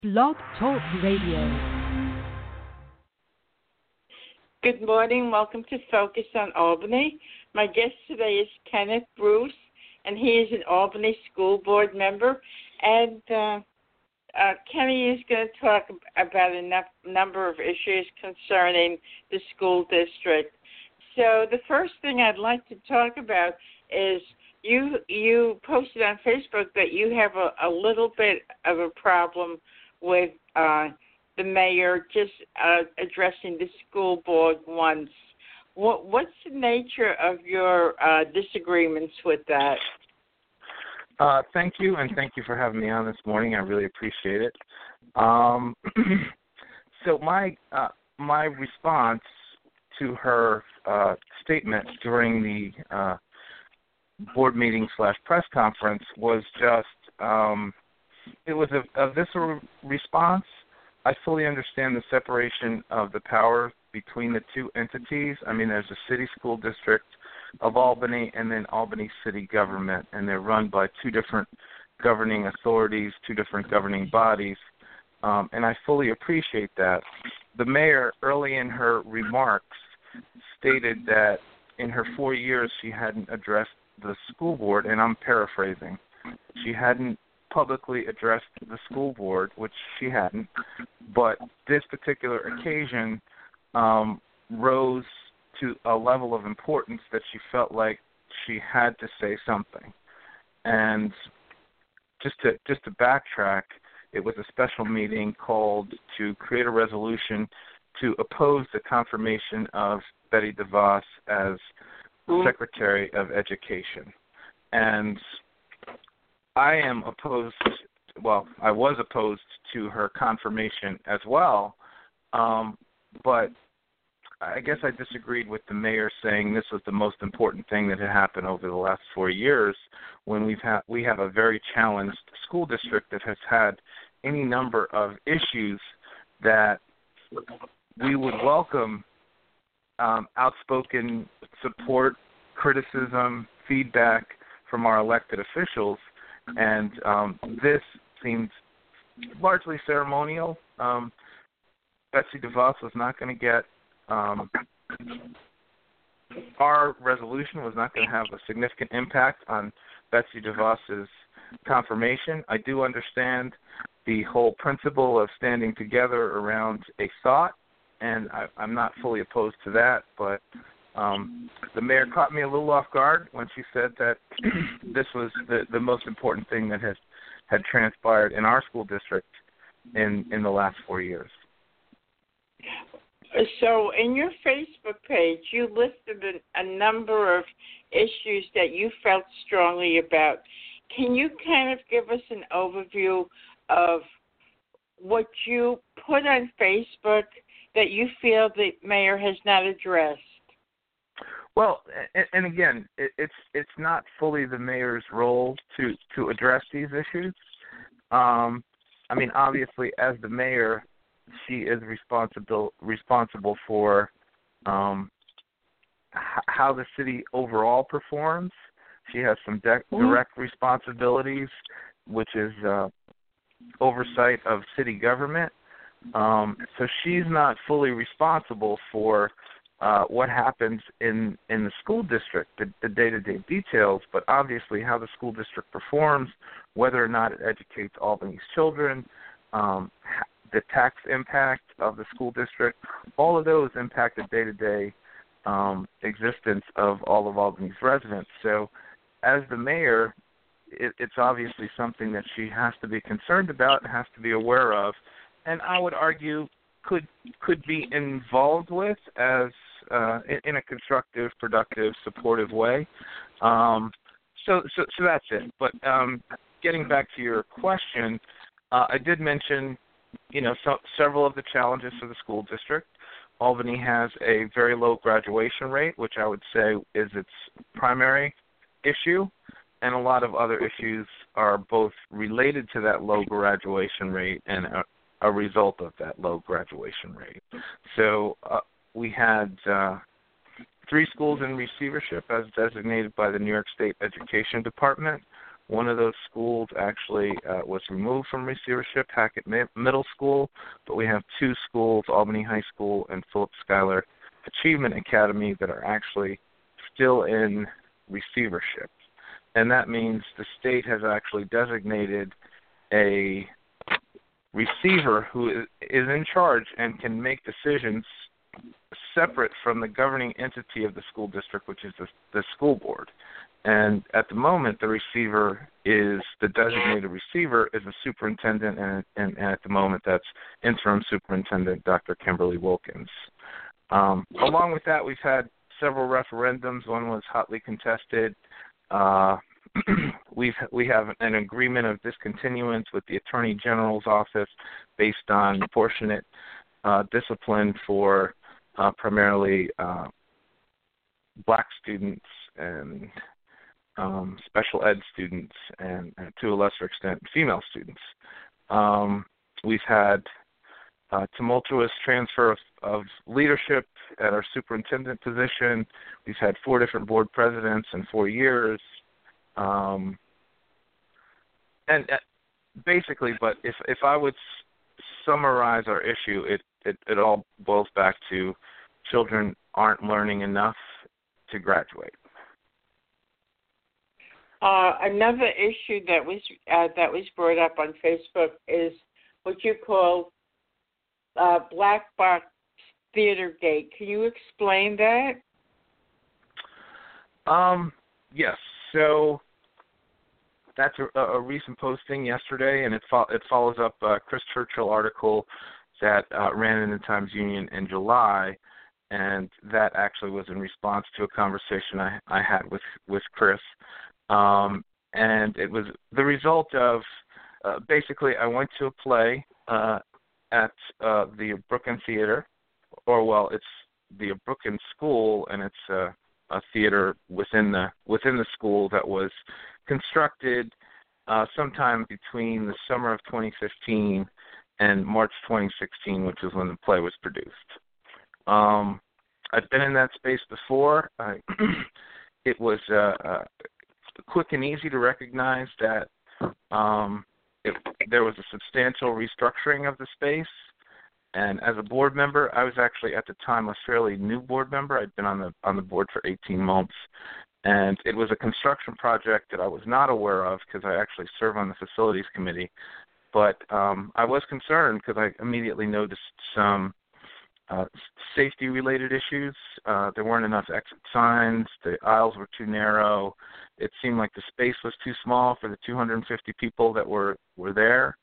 Blog Talk Radio. Good morning. Welcome to Focus on Albany. My guest today is Kenneth Bruce, and he is an Albany School Board member. And Kenny is going to talk about a number of issues concerning the school district. So the first thing I'd like to talk about is you posted on Facebook that you have a little bit of a problem with the mayor just addressing the school board once. What's the nature of your disagreements with that? Thank you, and thank you for having me on this morning. I really appreciate it. So my response to her statement during the board meeting / press conference was just it was a visceral response. I fully understand the separation of the power between the two entities. I mean, there's a city school district of Albany and then Albany city government, and they're run by two different governing authorities, two different governing bodies, and I fully appreciate that. The mayor, early in her remarks, stated that in her 4 years she hadn't addressed the school board, and I'm paraphrasing. She hadn't publicly addressed the school board, which she hadn't, but this particular occasion rose to a level of importance that she felt like she had to say something. And just to backtrack, it was a special meeting called to create a resolution to oppose the confirmation of Betsy DeVos as Secretary of Education. And I was opposed to her confirmation as well, but I guess I disagreed with the mayor saying this was the most important thing that had happened over the last 4 years when we have a very challenged school district that has had any number of issues that we would welcome outspoken support, criticism, feedback from our elected officials, and this seemed largely ceremonial. Betsy DeVos was not going to get our resolution was not going to have a significant impact on Betsy DeVos's confirmation. I do understand the whole principle of standing together around a thought, and I'm not fully opposed to that, but the mayor caught me a little off guard when she said that this was the most important thing that had transpired in our school district in the last 4 years. So in your Facebook page, you listed a number of issues that you felt strongly about. Can you kind of give us an overview of what you put on Facebook that you feel the mayor has not addressed? Well, and again, it's not fully the mayor's role to address these issues. I mean, obviously, as the mayor, she is responsible for how the city overall performs. She has some direct responsibilities, which is oversight of city government. So she's not fully responsible for what happens in the school district, the day-to-day details, but obviously how the school district performs, whether or not it educates Albany's children, the tax impact of the school district, all of those impact the day-to-day existence of all of Albany's residents. So as the mayor, it's obviously something that she has to be concerned about and has to be aware of, and I would argue could be involved with as in a constructive, productive, supportive way. So that's it. But getting back to your question, I did mention, several of the challenges for the school district. Albany has a very low graduation rate, which I would say is its primary issue, and a lot of other issues are both related to that low graduation rate and a result of that low graduation rate. So we had 3 schools in receivership as designated by the New York State Education Department. One of those schools actually was removed from receivership, Hackett Middle School, but we have two schools, Albany High School and Philip Schuyler Achievement Academy, that are actually still in receivership. And that means the state has actually designated a receiver who is in charge and can make decisions separate from the governing entity of the school district, which is the school board. And at the moment, the designated receiver is the superintendent, and at the moment that's interim superintendent Dr. Kimberly Wilkins. Along with that, we've had several referendums. One was hotly contested. We have an agreement of discontinuance with the Attorney General's office based on proportionate discipline for primarily black students and special ed students, and to a lesser extent female students. We've had tumultuous transfer of leadership at our superintendent position. We've had 4 different board presidents in 4 years. And basically, but if I would summarize our issue, it all boils back to children aren't learning enough to graduate. Another issue that was brought up on Facebook is what you call Black Box Theater Gate. Can you explain that? Yes. So that's a recent posting yesterday, and it follows up a Chris Churchill article that ran in the Times-Union in July, and that actually was in response to a conversation I had with Chris. And it was the result of basically I went to a play at the Brooklyn Theater, it's the Brooklyn School, and it's a theater within the school that was constructed sometime between the summer of 2015 and March 2016, which is when the play was produced. I'd been in that space before. It was quick and easy to recognize that there was a substantial restructuring of the space. And as a board member, I was actually at the time a fairly new board member. I'd been on the board for 18 months. And it was a construction project that I was not aware of because I actually serve on the facilities committee. But I was concerned because I immediately noticed some safety-related issues. There weren't enough exit signs. The aisles were too narrow. It seemed like the space was too small for the 250 people that were there.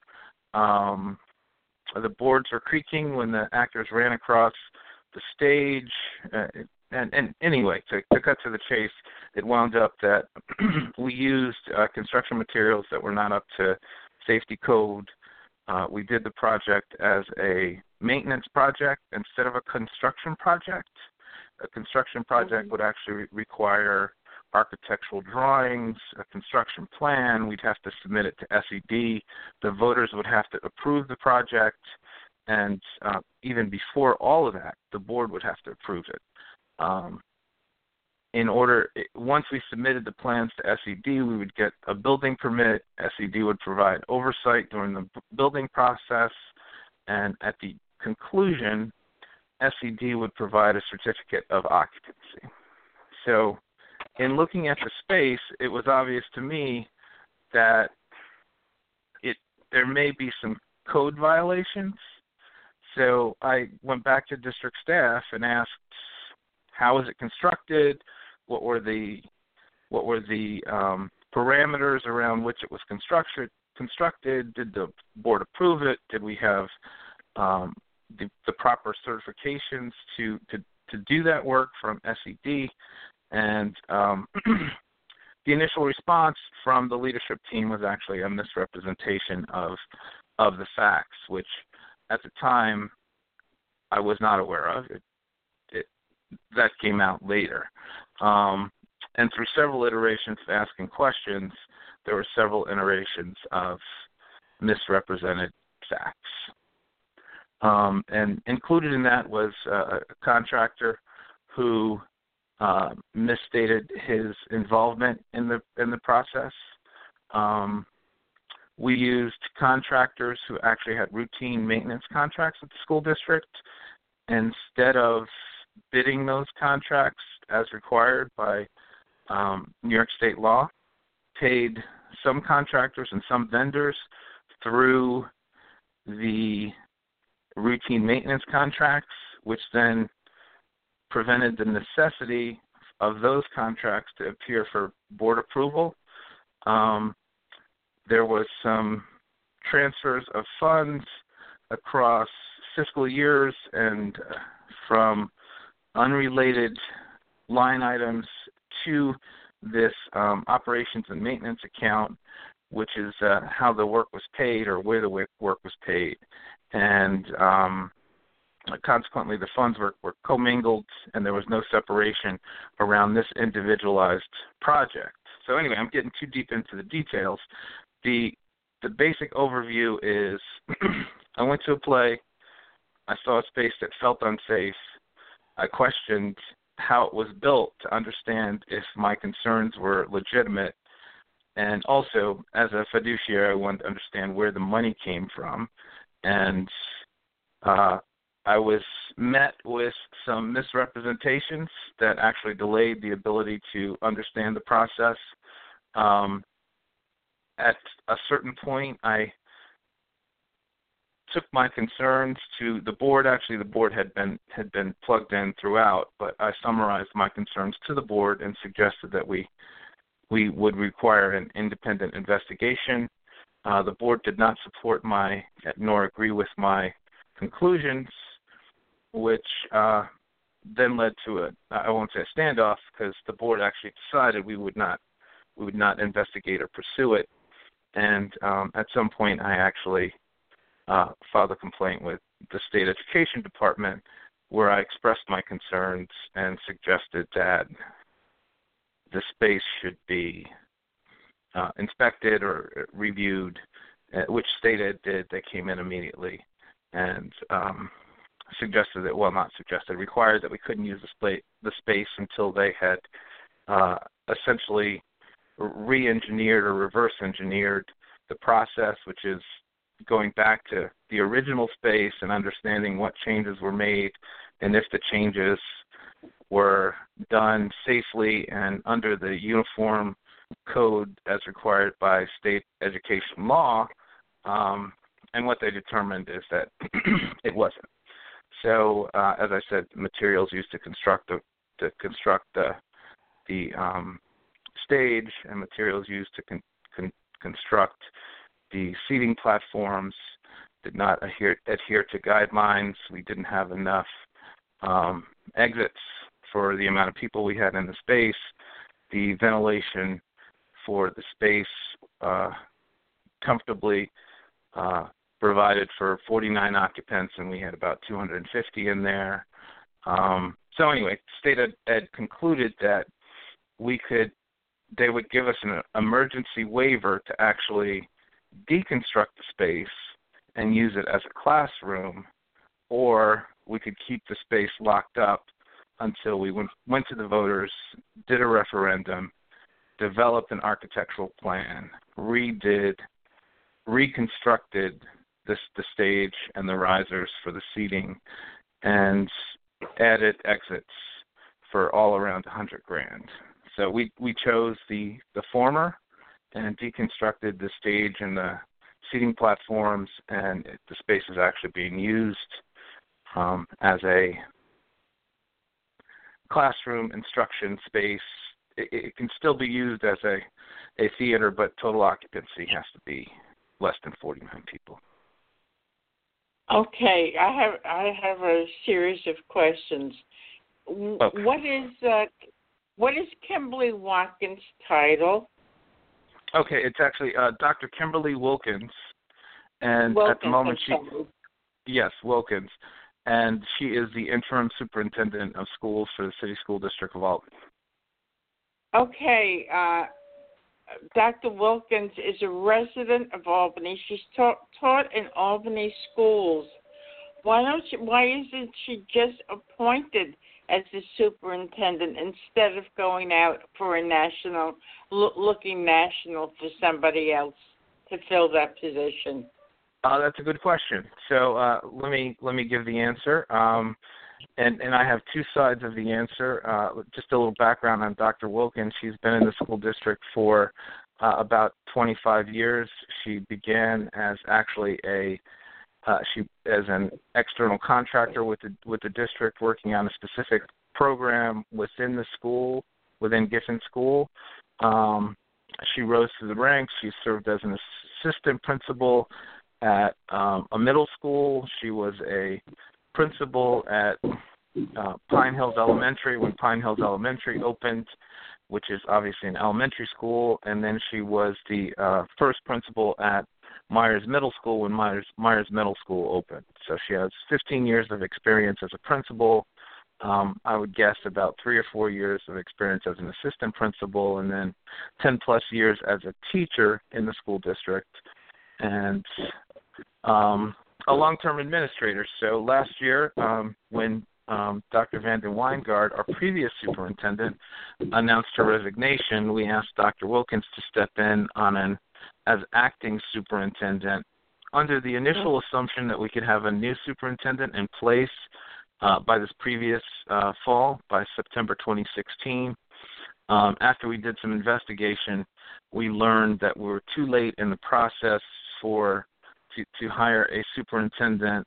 The boards were creaking when the actors ran across the stage. And anyway, to cut to the chase, it wound up that we used construction materials that were not up to safety code. We did the project as a maintenance project instead of a construction project. A construction project would actually require architectural drawings, a construction plan. We'd have to submit it to SED. The voters would have to approve the project, and even before all of that, the board would have to approve it. Once we submitted the plans to SED, we would get a building permit. SED would provide oversight during the building process, and at the conclusion, SED would provide a certificate of occupancy. So in looking at the space, it was obvious to me that there may be some code violations. So I went back to district staff and asked, how was it constructed? What were the parameters around which it was constructed? Did the board approve it? Did we have the proper certifications to do that work from SED? And the initial response from the leadership team was actually a misrepresentation of the facts, which at the time I was not aware of. That came out later. And through several iterations of asking questions, there were several iterations of misrepresented facts. And included in that was a contractor who misstated his involvement in the process. We used contractors who actually had routine maintenance contracts with the school district. Instead of bidding those contracts as required by New York state law, paid some contractors and some vendors through the routine maintenance contracts, which then prevented the necessity of those contracts to appear for board approval. There was some transfers of funds across fiscal years and from unrelated line items to this operations and maintenance account, which is how the work was paid or where the work was paid. And consequently, the funds were commingled, and there was no separation around this individualized project. So anyway, I'm getting too deep into the details. The basic overview is I went to a play. I saw a space that felt unsafe. I questioned how it was built to understand if my concerns were legitimate. And also, as a fiduciary, I wanted to understand where the money came from. And I was met with some misrepresentations that actually delayed the ability to understand the process. At a certain point, I took my concerns to the board. Actually, the board had been plugged in throughout, but I summarized my concerns to the board and suggested that we would require an independent investigation. The board did not support nor agree with my conclusions, which then led to I won't say a standoff, because the board actually decided we would not investigate or pursue it. And at some point, I actually filed a complaint with the state education department, where I expressed my concerns and suggested that the space should be inspected or reviewed, which state ed did. They came in immediately and suggested that, well, not suggested, required that we couldn't use the space until they had essentially re-engineered or reverse-engineered the process, which is going back to the original space and understanding what changes were made and if the changes were done safely and under the uniform code as required by state education law. And what they determined is that it wasn't. So, as I said, materials used to construct the stage and materials used to construct the seating platforms did not adhere to guidelines. We didn't have enough exits for the amount of people we had in the space. The ventilation for the space comfortably provided for 49 occupants, and we had about 250 in there. So anyway, state ed concluded that they would give us an emergency waiver to actually deconstruct the space and use it as a classroom, or we could keep the space locked up until we went to the voters, did a referendum, developed an architectural plan, reconstructed the stage and the risers for the seating, and added exits for all around $100,000. So we chose the former and deconstructed the stage and the seating platforms, and the space is actually being used as a classroom instruction space. It can still be used as a theater, but total occupancy has to be less than 49 people. Okay, I have a series of questions. Okay. What is Kimberly Watkins' title? Okay, it's actually Dr. Kimberly Wilkins, and at the moment Wilkins, and she is the interim superintendent of schools for the City School District of Albany. Okay, Dr. Wilkins is a resident of Albany. She's taught in Albany schools. Why isn't she just appointed as the superintendent instead of going out for a looking national for somebody else to fill that position? That's a good question. So let me give the answer. And I have two sides of the answer. Just a little background on Dr. Wilkins. She's been in the school district for about 25 years. She began as actually as an external contractor with the district, working on a specific program within the school, within Giffen School. She rose through the ranks. She served as an assistant principal at a middle school. She was a principal at Pine Hills Elementary when Pine Hills Elementary opened, which is obviously an elementary school, and then she was the first principal at Myers Middle School when Myers Middle School opened. So she has 15 years of experience as a principal. I would guess about 3 or 4 years of experience as an assistant principal, and then 10 plus years as a teacher in the school district, and a long-term administrator. So last year, when Dr. Vanden Weingard, our previous superintendent, announced her resignation, we asked Dr. Wilkins to step in as acting superintendent under the initial assumption that we could have a new superintendent in place by this previous fall, by September 2016. After we did some investigation, we learned that we were too late in the process to hire a superintendent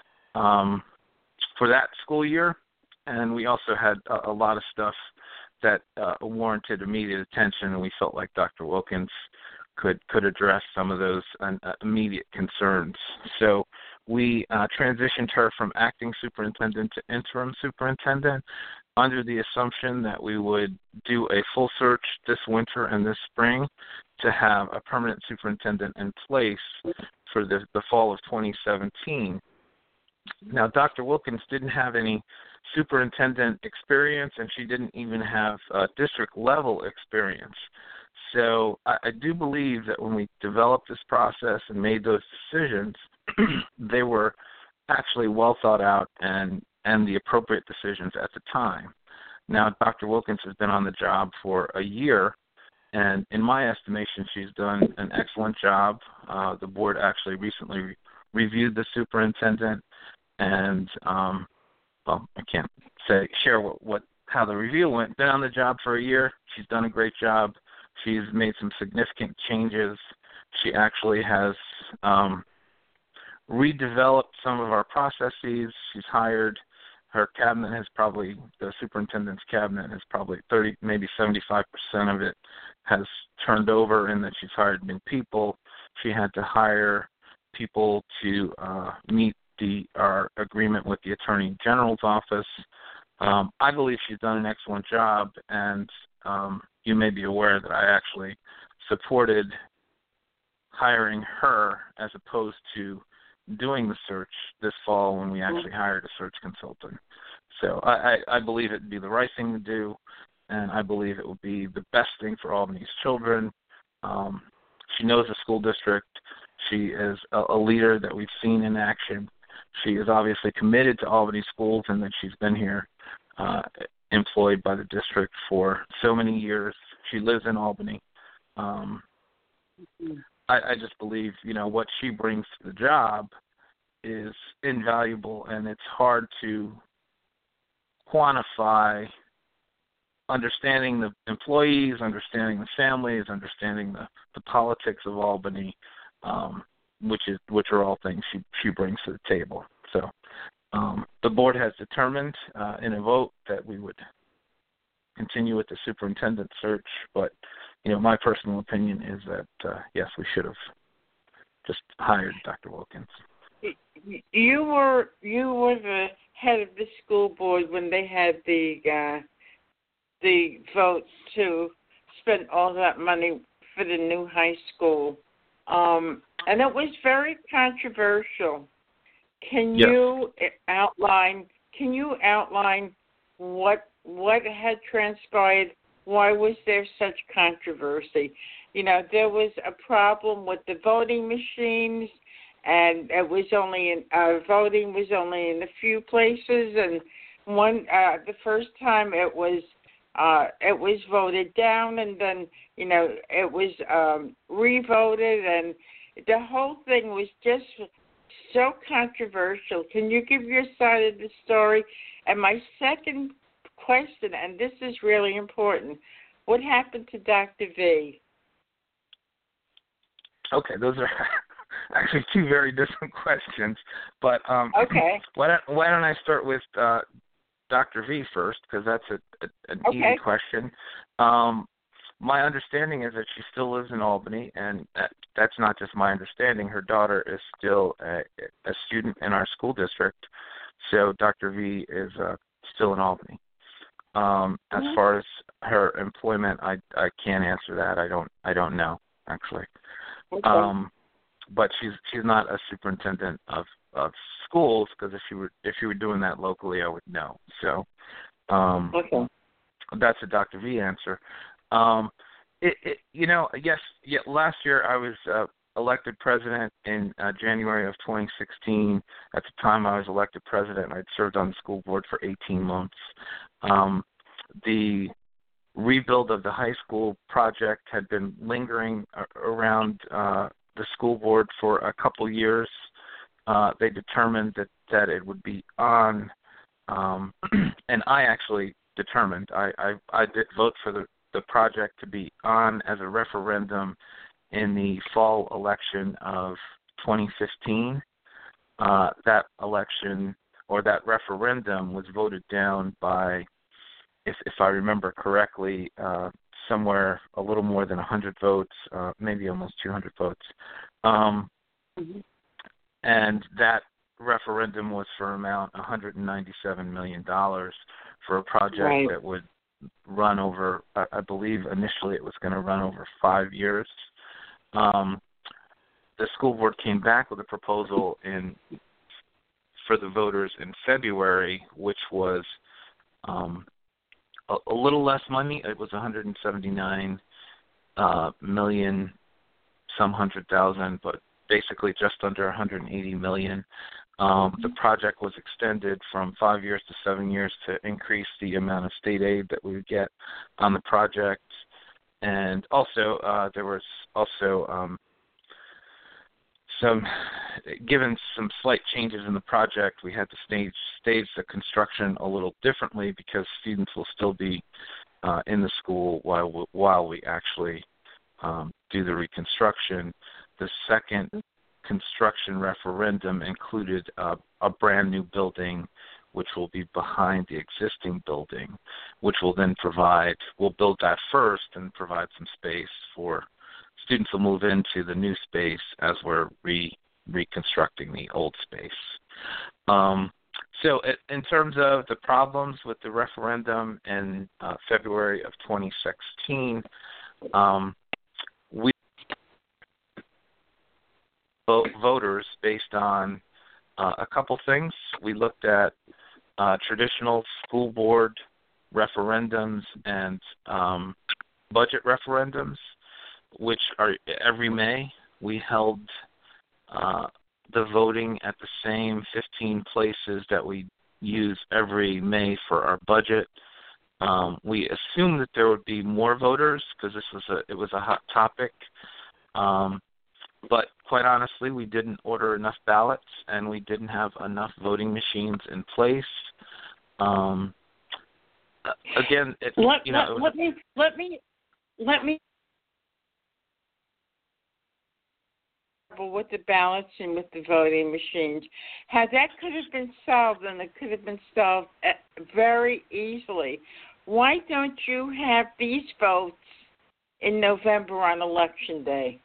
for that school year, and we also had a lot of stuff that warranted immediate attention, and we felt like Dr. Wilkins could address some of those immediate concerns. So we transitioned her from acting superintendent to interim superintendent under the assumption that we would do a full search this winter and this spring to have a permanent superintendent in place for the fall of 2017. Now, Dr. Wilkins didn't have any superintendent experience, and she didn't even have district-level experience. So I do believe that when we developed this process and made those decisions, they were actually well thought out and the appropriate decisions at the time. Now, Dr. Wilkins has been on the job for a year, and in my estimation, she's done an excellent job. The board actually recently reviewed the superintendent, and I can't share how the review went. Been on the job for a year. She's done a great job. She's made some significant changes. She actually has redeveloped some of our processes. She's hired. Her cabinet the superintendent's cabinet has probably 30, maybe 75% of it has turned over, in that she's hired new people. She had to hire people to meet our agreement with the Attorney General's office. I believe she's done an excellent job, and you may be aware that I actually supported hiring her as opposed to doing the search this fall when we actually hired a search consultant. So I believe it would be the right thing to do, and I believe it would be the best thing for Albany's children. She knows the school district. She is a leader that we've seen in action. She is obviously committed to Albany schools, and that she's been here employed by the district for so many years. She lives in Albany. I just believe, what she brings to the job is invaluable, and it's hard to quantify understanding the employees, understanding the families, understanding the politics of Albany, which are all things she brings to the table. So the board has determined in a vote that we would continue with the superintendent search, but my personal opinion is that yes, we should have just hired Dr. Wilkins. You were the head of the school board when they had the vote to spend all that money for the new high school, and it was very controversial. Can you outline what had transpired? Why was there such controversy? There was a problem with the voting machines, and it was voting was only in a few places, and the first time it was voted down, and then it was re-voted, and the whole thing was just so controversial. Can you give your side of the story? And my second question, and this is really important, what happened to Dr. V? Okay, those are actually two very different questions. But okay. Why don't I start with Dr. V first, because that's an easy question. My understanding is that she still lives in Albany, and that's not just my understanding. Her daughter is still a student in our school district, so Dr. V is still in Albany. As far as her employment, I can't answer that. I don't know, actually. Okay. But she's not a superintendent of schools, because if she were doing that locally, I would know. So that's a Dr. V answer. Last year I was elected president in January of 2016. At the time I was elected president, I'd served on the school board for 18 months. The rebuild of the high school project had been lingering around the school board for a couple years. They determined that it would be on, and I actually determined, I did vote for the project to be on as a referendum in the fall election of 2015. That election, or that referendum, was voted down by, if I remember correctly, somewhere a little more than 100 votes, maybe almost 200 votes. And that referendum was for amount $197 million for a project that would run over, I believe initially it was going to run over 5 years. The school board came back with a proposal for the voters in February, which was a little less money. It was 179 million, some 100,000, but basically just under 180 million. The project was extended from 5 years to 7 years to increase the amount of state aid that we would get on the project. And also, there was also given some slight changes in the project, we had to stage the construction a little differently, because students will still be in the school while we actually do the reconstruction. The second construction referendum included a brand new building, which will be behind the existing building, which will then we'll build that first and provide some space for students to move into the new space as we're reconstructing the old space. So in terms of the problems with the referendum in February of 2016, we voters based on a couple things. We looked at traditional school board referendums and budget referendums, which are every May. We held the voting at the same 15 places that we use every May for our budget. We assumed that there would be more voters because it was a hot topic. But quite honestly, we didn't order enough ballots, and we didn't have enough voting machines in place. Again, let me. With the ballots and with the voting machines, how that could have been solved, and it could have been solved very easily. Why don't you have these votes in November on Election Day?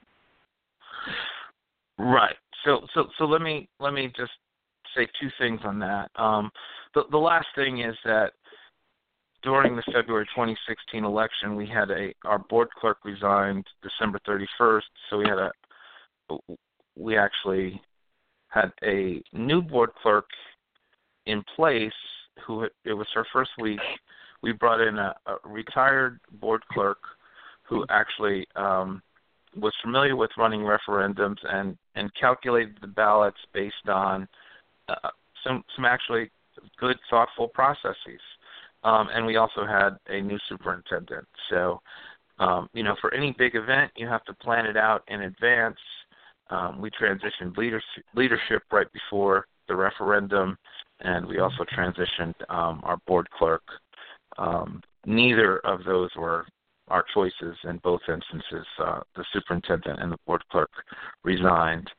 Right. So let me just say two things on that. The last thing is that during the February 2016 election, we had our board clerk resigned December 31st, so we actually had a new board clerk in place it was her first week. We brought in a retired board clerk who actually was familiar with running referendums and calculated the ballots based on some actually good, thoughtful processes. And we also had a new superintendent. So, for any big event, you have to plan it out in advance. We transitioned leadership right before the referendum, and we also transitioned our board clerk. Neither of those were our choices in both instances. The superintendent and the board clerk resigned.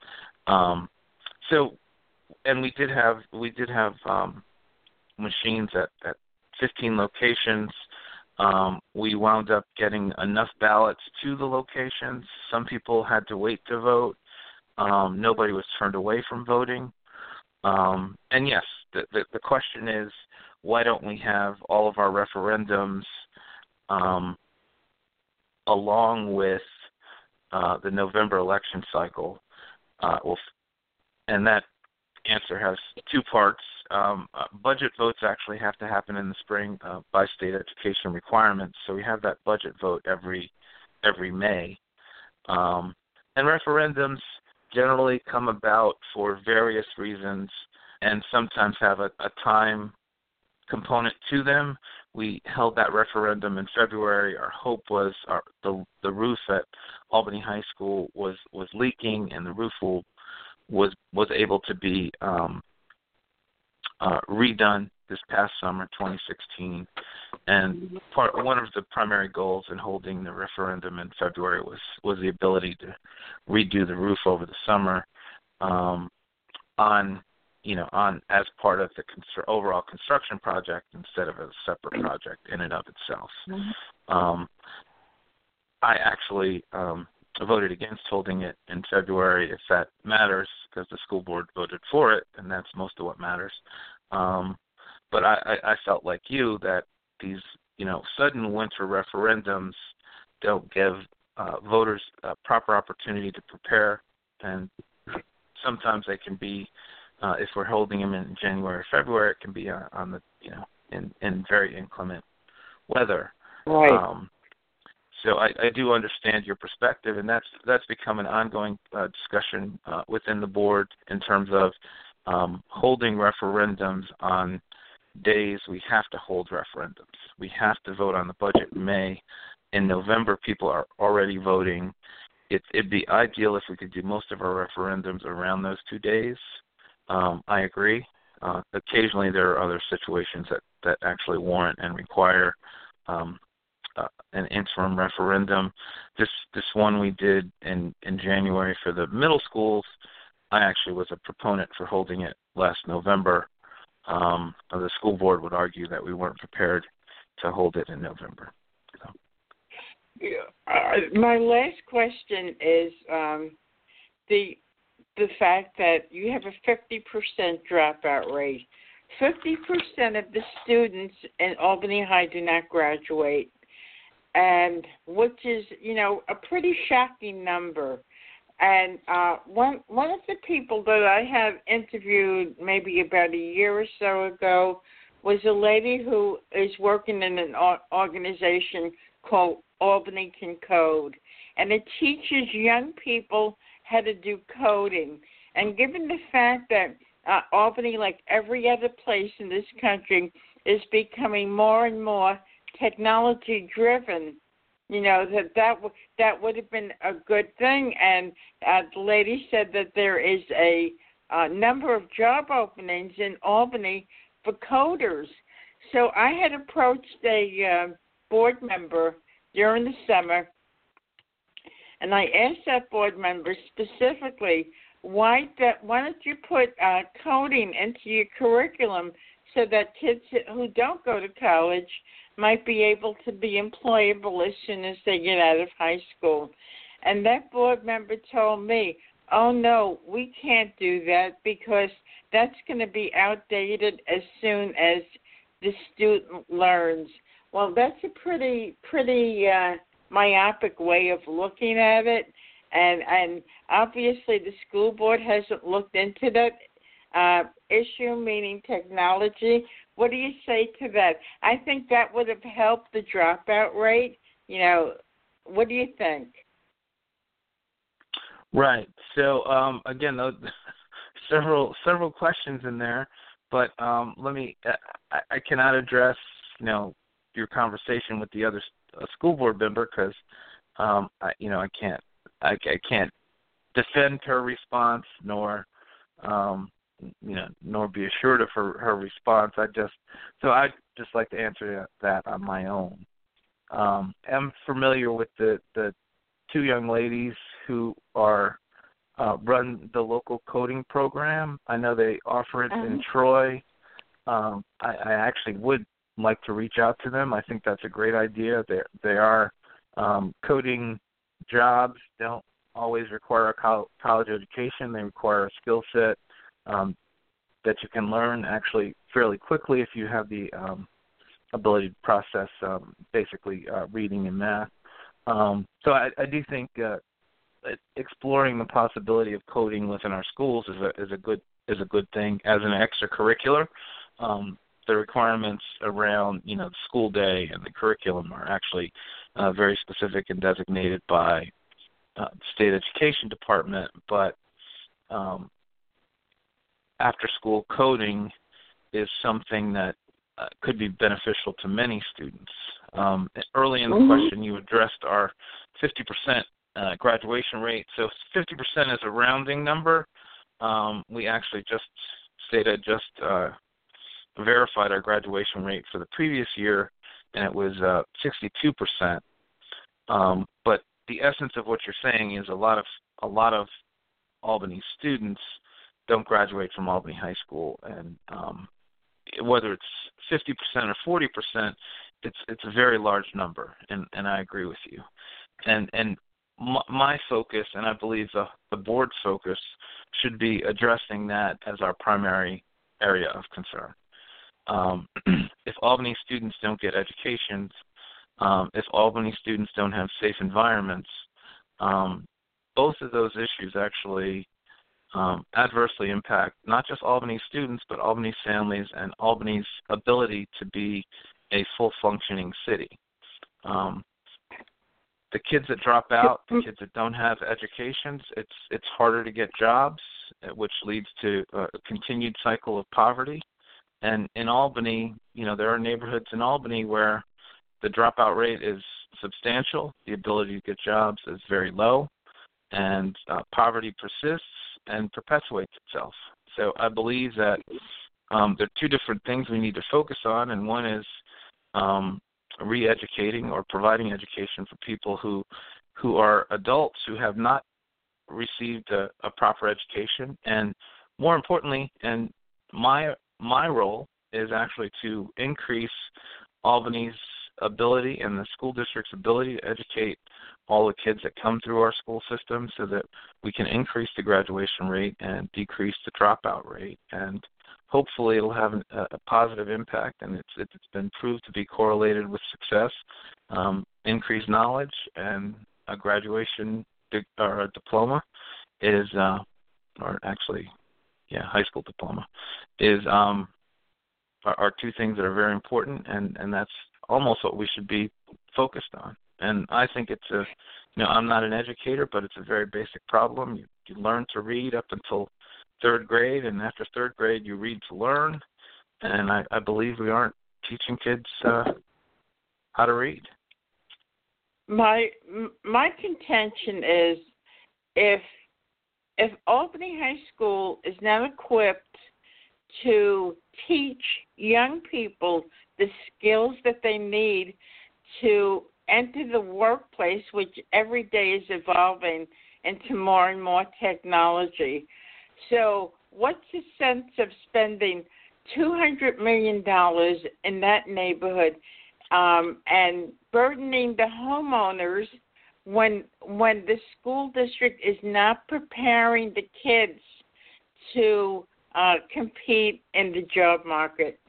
And we did have machines at 15 locations. We wound up getting enough ballots to the locations. Some people had to wait to vote. Nobody was turned away from voting. And yes, the question is, why don't we have all of our referendums along with the November election cycle? And that answer has two parts. Budget votes actually have to happen in the spring by state education requirements, so we have that budget vote every May. And referendums generally come about for various reasons and sometimes have a time component to them. We held that referendum in February. Our hope was the roof at Albany High School was leaking, and the roof was able to be redone this past summer, 2016. And one of the primary goals in holding the referendum in February was the ability to redo the roof over the summer on as part of the overall construction project instead of a separate project in and of itself. Mm-hmm. I actually voted against holding it in February, if that matters, because the school board voted for it, and that's most of what matters. But I felt like you that these, sudden winter referendums don't give voters a proper opportunity to prepare, and sometimes they can be, if we're holding them in January or February, it can be on the, in very inclement weather. Right. So I do understand your perspective, and that's become an ongoing discussion within the board in terms of holding referendums on days we have to hold referendums. We have to vote on the budget in May. In November, people are already voting. It'd be ideal if we could do most of our referendums around those 2 days. I agree. Occasionally there are other situations that actually warrant and require an interim referendum. This one we did in January for the middle schools, I actually was a proponent for holding it last November. The school board would argue that we weren't prepared to hold it in November. So. My last question is the fact that you have a 50% dropout rate. 50% of the students in Albany High do not graduate, and which is, a pretty shocking number. And one of the people that I have interviewed maybe about a year or so ago was a lady who is working in an organization called Albany Can Code, and it teaches young people how to do coding. And given the fact that Albany, like every other place in this country, is becoming more and more technology-driven, that would have been a good thing. And the lady said that there is a number of job openings in Albany for coders. So I had approached a board member during the summer, and I asked that board member specifically, why don't you put coding into your curriculum so that kids who don't go to college might be able to be employable as soon as they get out of high school? And that board member told me, oh, no, we can't do that because that's going to be outdated as soon as the student learns. Well, that's a pretty myopic way of looking at it, and obviously the school board hasn't looked into that issue, meaning technology. What do you say to that? I think that would have helped the dropout rate. What do you think? Right. So again, several questions in there. But let me. I cannot address your conversation with the other school board member because I can't. I can't defend her response nor nor be assured of her response. I'd just like to answer that on my own. I'm familiar with the two young ladies who are run the local coding program. I know they offer it in Troy. I actually would like to reach out to them. I think that's a great idea. They are coding jobs. Don't always require a college education. They require a skill set that you can learn actually fairly quickly if you have the ability to process basically reading and math. So I do think exploring the possibility of coding within our schools is a good thing as an extracurricular. The requirements around the school day and the curriculum are actually very specific and designated by the state education department, but after school coding is something that could be beneficial to many students. Early in the question, you addressed our 50% graduation rate. So 50% is a rounding number. We actually just verified our graduation rate for the previous year, and it was 62%. But the essence of what you're saying is a lot of Albany students don't graduate from Albany High School, and whether it's 50% or 40%, it's a very large number, and I agree with you. And my focus, and I believe the board's focus, should be addressing that as our primary area of concern. If Albany students don't get educations, if Albany students don't have safe environments, both of those issues actually adversely impact not just Albany students, but Albany's families and Albany's ability to be a full functioning city. The kids that drop out, the kids that don't have educations, it's harder to get jobs, which leads to a continued cycle of poverty. And in Albany, there are neighborhoods in Albany where the dropout rate is substantial, the ability to get jobs is very low, and poverty persists and perpetuates itself. So I believe that there are two different things we need to focus on, and one is re-educating or providing education for people who are adults who have not received a proper education, and more importantly, and my role is actually to increase Albany's ability and the school district's ability to educate all the kids that come through our school system so that we can increase the graduation rate and decrease the dropout rate. And hopefully it'll have a positive impact, and it's been proved to be correlated with success, increased knowledge, and a graduation or a diploma is, high school diploma is are two things that are very important, and that's almost what we should be focused on. And I think it's I'm not an educator, but it's a very basic problem. You learn to read up until third grade, and after third grade, you read to learn. And I believe we aren't teaching kids how to read. My contention is if Albany High School is not equipped to teach young people the skills that they need to enter the workplace, which every day is evolving into more and more technology. So what's the sense of spending $200 million in that neighborhood and burdening the homeowners when the school district is not preparing the kids to compete in the job market?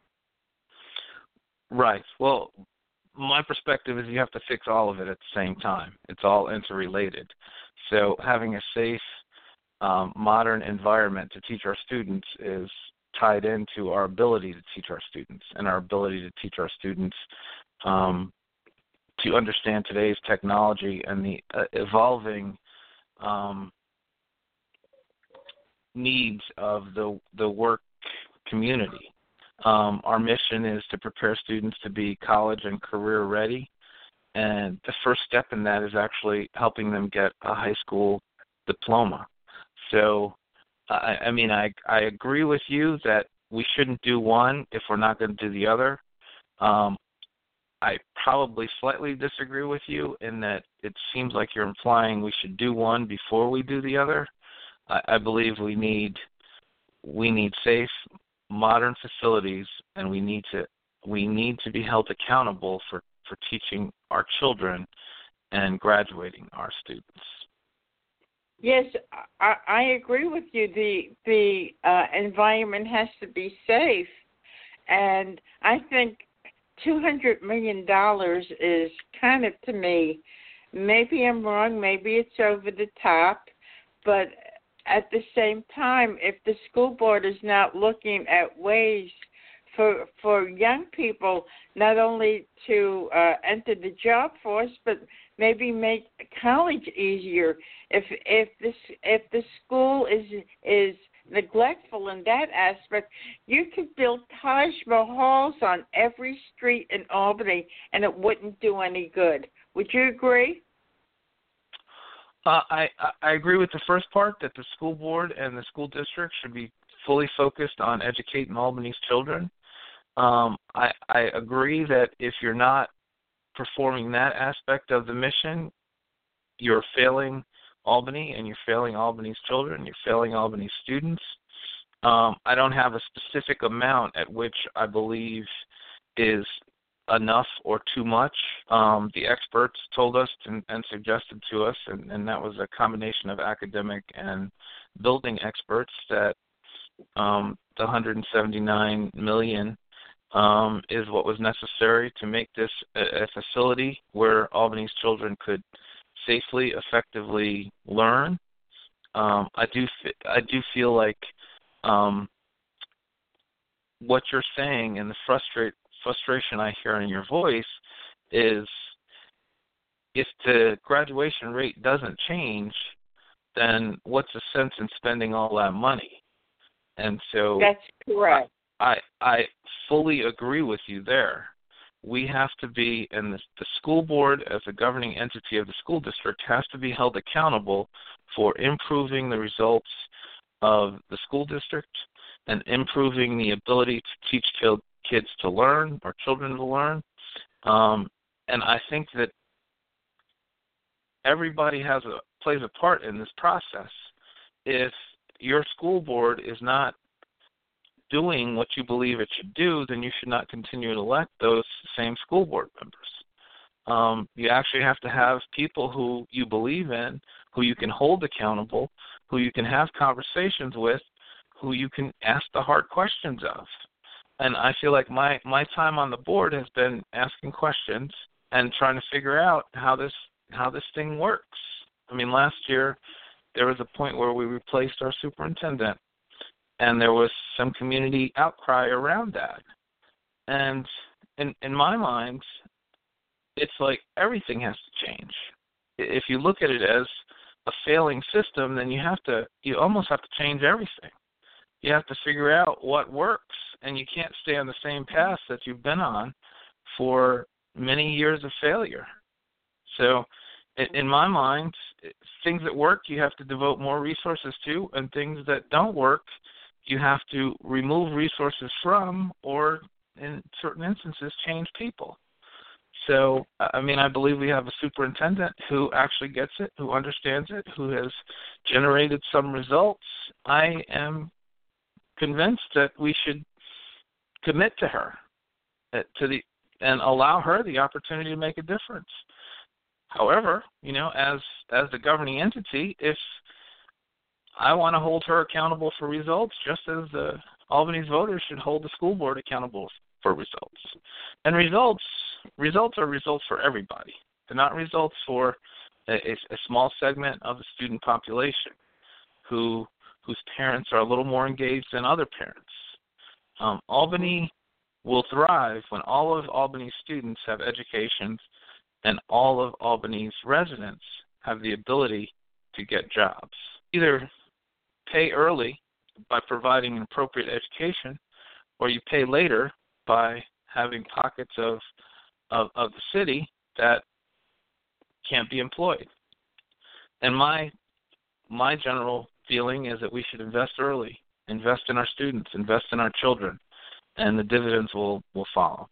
Right. Well, my perspective is you have to fix all of it at the same time. It's all interrelated. So having a safe, modern environment to teach our students is tied into our ability to teach our students and our ability to teach our students to understand today's technology and the evolving needs of the work community. Our mission is to prepare students to be college and career ready, and the first step in that is actually helping them get a high school diploma. So, I agree with you that we shouldn't do one if we're not going to do the other. I probably slightly disagree with you in that it seems like you're implying we should do one before we do the other. I believe we need safe, modern facilities, and we need to be held accountable for teaching our children and graduating our students. Yes, I agree with you. The environment has to be safe, and I think $200 million is kind of, to me, maybe I'm wrong, maybe it's over the top, but at the same time, if the school board is not looking at ways for young people not only to enter the job force, but maybe make college easier. If the school is neglectful in that aspect, you could build Taj Mahals on every street in Albany, and it wouldn't do any good. Would you agree? I agree with the first part, that the school board and the school district should be fully focused on educating Albany's children. I agree that if you're not performing that aspect of the mission, you're failing Albany, and you're failing Albany's children, you're failing Albany's students. I don't have a specific amount at which I believe is enough or too much. The experts told us and suggested to us, and that was a combination of academic and building experts, that the $179 million is what was necessary to make this a facility where Albany's children could safely, effectively learn. I do feel like what you're saying and the frustration I hear in your voice is, if the graduation rate doesn't change, then what's the sense in spending all that money? And so that's correct. I fully agree with you there. We have to be, and the school board as a governing entity of the school district has to be held accountable for improving the results of the school district and improving the ability to teach kids to learn, or children to learn. And I think that everybody plays a part in this process. If your school board is not doing what you believe it should do, then you should not continue to elect those same school board members. You actually have to have people who you believe in, who you can hold accountable, who you can have conversations with, who you can ask the hard questions of. And I feel like my time on the board has been asking questions and trying to figure out how this thing works. I mean, last year there was a point where we replaced our superintendent, and there was some community outcry around that. And in my mind, it's like everything has to change. If you look at it as a failing system, then you almost have to change everything. You have to figure out what works, and you can't stay on the same path that you've been on for many years of failure. So in my mind, things that work you have to devote more resources to, and things that don't work you have to remove resources from, or in certain instances change people. So, I mean, I believe we have a superintendent who actually gets it, who understands it, who has generated some results. I am convinced that we should commit to her, and allow her the opportunity to make a difference. However, as the governing entity, if I want to hold her accountable for results, just as Albany's voters should hold the school board accountable for results. And results are results for everybody. They're not results for a small segment of the student population whose parents are a little more engaged than other parents. Albany will thrive when all of Albany's students have educations and all of Albany's residents have the ability to get jobs. Either pay early by providing an appropriate education, or you pay later by having pockets of the city that can't be employed. And my general feeling is that we should invest early, invest in our students, invest in our children, and the dividends will follow.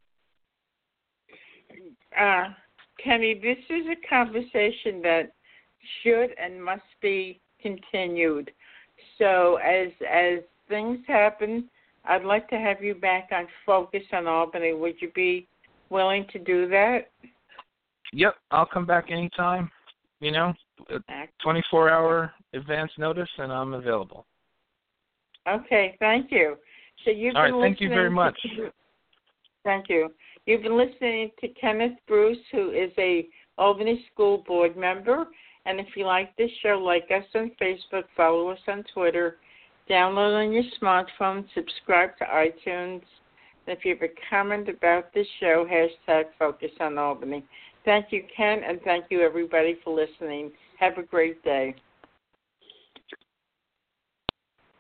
Kenny, this is a conversation that should and must be continued. So as things happen, I'd like to have you back on Focus on Albany. Would you be willing to do that? Yep, I'll come back anytime, 24-hour advance notice, and I'm available. Okay, thank you. So you've All been right, thank you very much. Thank you. You've been listening to Kenneth Bruce, who is a Albany School Board member. And if you like this show, like us on Facebook, follow us on Twitter, download on your smartphone, subscribe to iTunes. And if you have a comment about this show, #Focus on Albany. Thank you, Ken, and thank you, everybody, for listening. Have a great day.